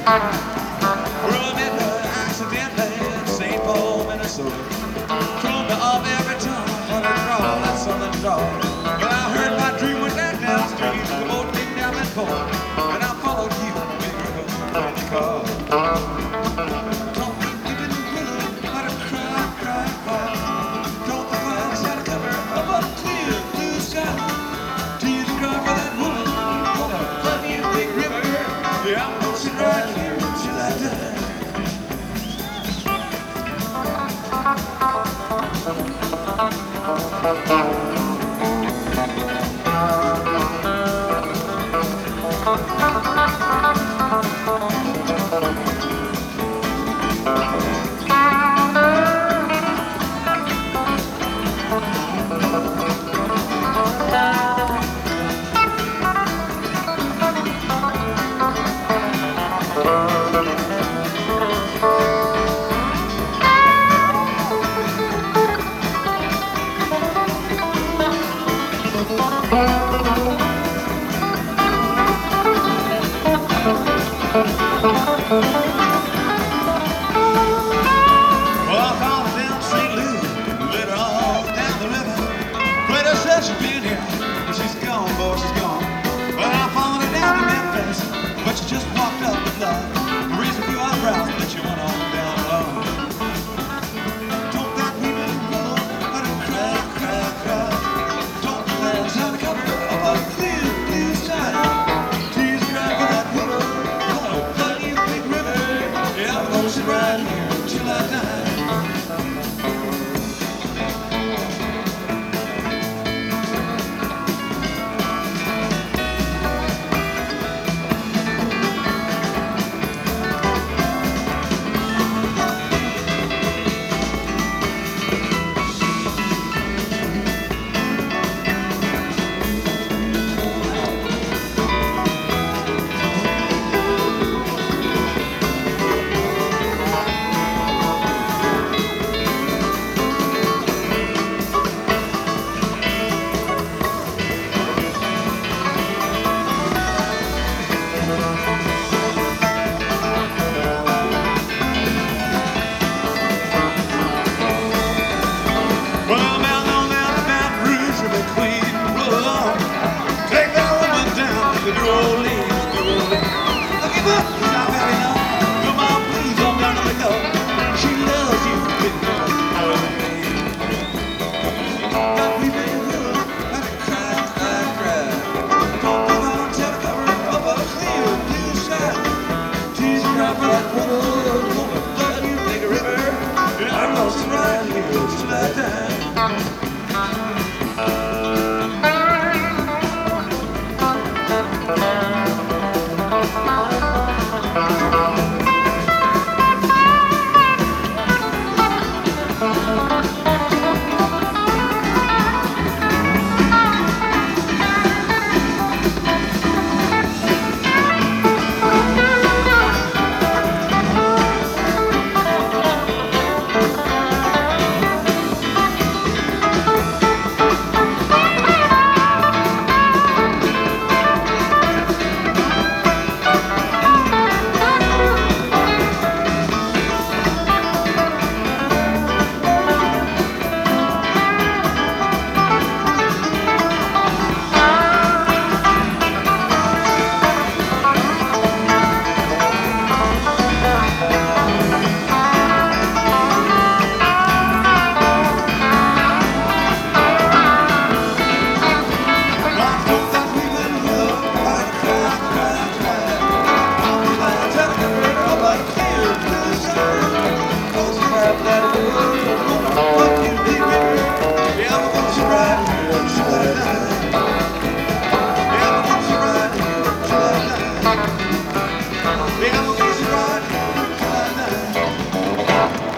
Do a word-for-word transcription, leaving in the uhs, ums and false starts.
Well, I met her accidentally in Saint Paul, Minnesota. Drove me up every time I had to draw that southern draw. But I heard my dream went down downstream, the boat came down that pole, and I followed you, big river, in the car. Don't think we've been willing, had a cry, cry, cry. Don't the clouds had a cover of a clear blue sky. Tears cry for that woman, oh, I love you, big river. Yeah, I'm gonna sit right here till I die. Well, I found her down Saint Louis, let her off down the river. Later said she'd been here, but she's gone, boy, she's gone. Well, I followed her down to Memphis, but she just walked up with love. Raised a few eyebrows, but she went on down alone. Don't that weeping willow, let her cry, cry, cry. Don't the clouds have the cover of a clear blue sky. Tears cry for that willow, oh, love you, big river. Yeah, I'm gonna sit right here till I die. Well, down on that Baton Rouge with the Queen, roll on. Take that woman down to New Orleans, New Orleans. Look at that, stop having on. Come on, please, don't down to the go. She loves you, big girl. Got me big willow, and I cry, cry, cry. Don't go on till the cover of a clear blue sky. Tears cry for that willow, woman, love you, big river. I'm lost right here till I die. Yeah, I'm gonna sit right here till I die.